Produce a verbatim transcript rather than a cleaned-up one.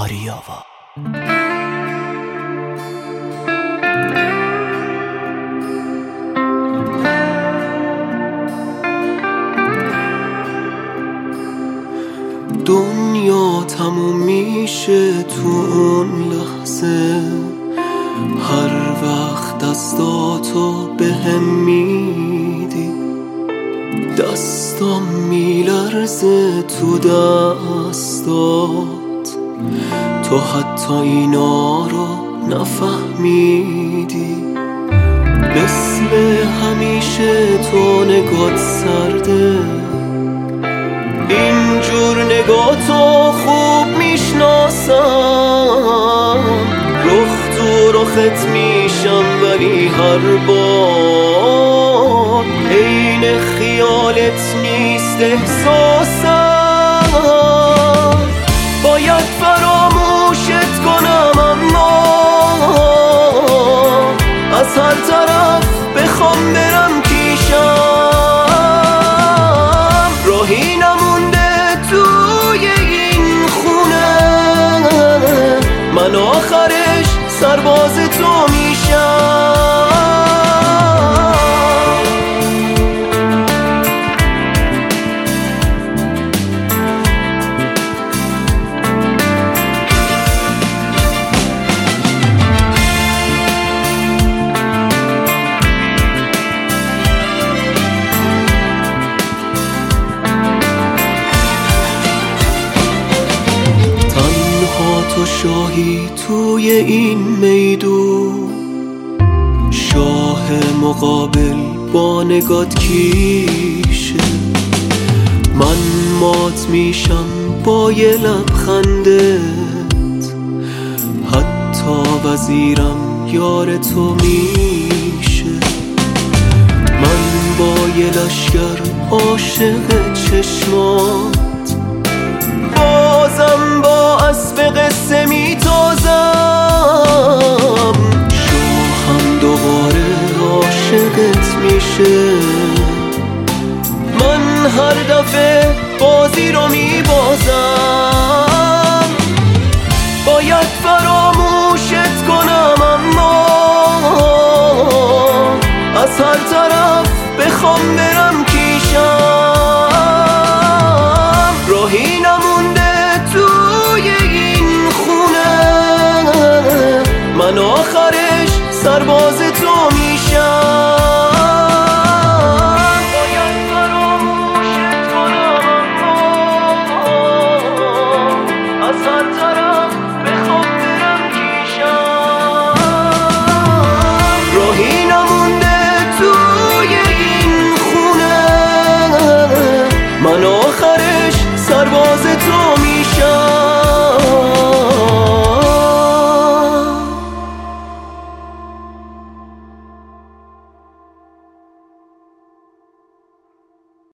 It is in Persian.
آریاوا. دنیا تموم میشه تو اون لحظه، هر وقت دستاتو به هم میدی، دستام میلرزه تو دستات، تو حتی اینا رو نفهمیدی. مثل همیشه تو نگات سرده، اینجور نگاتو خوب میشناسم، رخ تو رخت میشم ولی هر بار عین خیالت نیست احساسم. باید فراموشت کنم اما از هر طرف بخوام برم پیشم، راهی نمونده توی این خونه، من آخرش سرباز تو میشم. تو شاهی توی این میدون، شاه مقابل با نگات کیشه، من مات میشم با یه لبخندت، حتی وزیرم یار تو میشه، من با یه لشگر عاشق چشمات، بازم با اسب قصه میتازم، شاهم دوباره عاشقت میشه، من هر دفعه بازی رو میبازم. باید فراموشت کنم اما از هر طرف بخوام برم پیشم، راهی نمونده توی این خونه، من آخرش سرباز تو میشم. باید فراموشت کنم اما از هر طرف بخوام برم پیشم، راهی نمونده توی این خونه، من آخرش سرباز تو